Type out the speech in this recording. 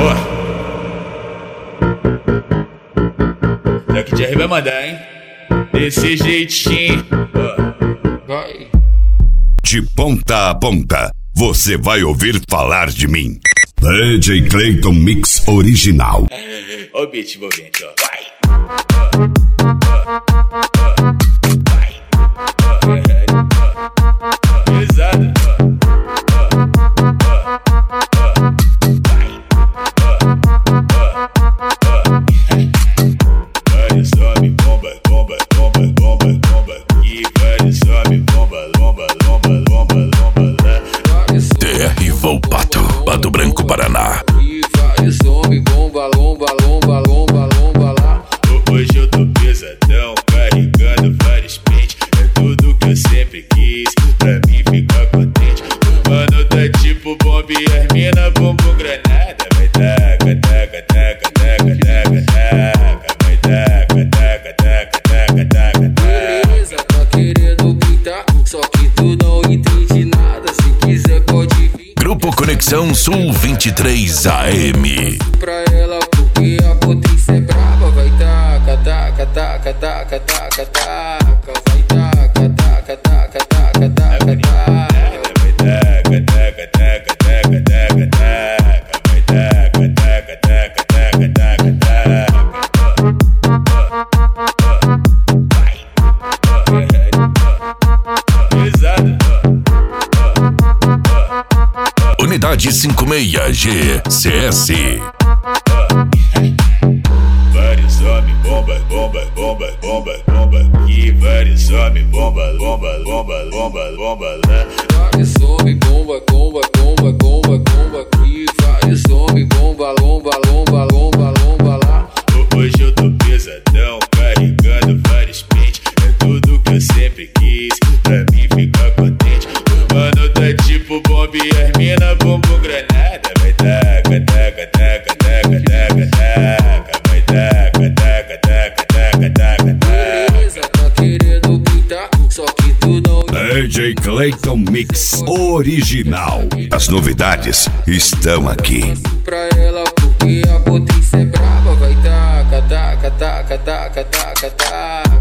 Daqui de R vai mandar, hein? Desse jeitinho. Vai. De ponta a ponta, você vai ouvir falar de mim. DJ Clayton Mix Original. Ó o beat envolvente, ó. Vai. Pesado. Vai, sobe, bomba, bomba, bomba, bomba, bomba. E vai, sobe, bomba, lomba, lomba, lomba, lomba, lá. TR Volpato, Pato Branco, Paraná. E vai, some, bomba, lomba, lomba, lomba, lomba lá. Hoje eu tô pesadão, carregando vários pentes. É tudo que eu sempre quis, pra mim ficar contente. O mano tá tipo bomba e as mina bumbum granada. Vai taca, taca, taca, taca, taca, taca. Vai taca, taca, taca, taca, taca, taca. Beleza, tá querendo pintar, só que tu não entende nada. Se quiser pode vir Grupo Conexão Sul 23 AM. pra ela porque a potência é brava. Vai taca, taca, taca, taca, taca, taca. Vai taca, taca, taca, taca, taca, taca. Vai taca, taca, taca, taca, taca, taca. Vai taca, taca, taca, taca, taca, taca. Pesado. Unidade 56 GCS. Vários homens, bomba, bomba, bomba, bomba, bomba. E vários homens, bomba, bomba, bomba, bomba, bomba, lá. Vai, some, bomba, bomba, bomba, bomba, bomba. E vai, some, bomba, lomba, lomba, lomba, lomba lá. Hoje eu tô pesadão, carregando vários pentes. É tudo que eu sempre quis, pra mim ficar contente. O mano tá tipo bomba e as mina bumbum granada. Vai taca, taca, taca, taca, taca, taca. Vai taca, taca, taca, taca, taca, taca. Beleza, tá querendo pintar, só que tu não DJ Clayton Mix Original. As novidades estão aqui. pra ela porque a potência é brava. Vai taca, taca, taca, taca, taca, taca.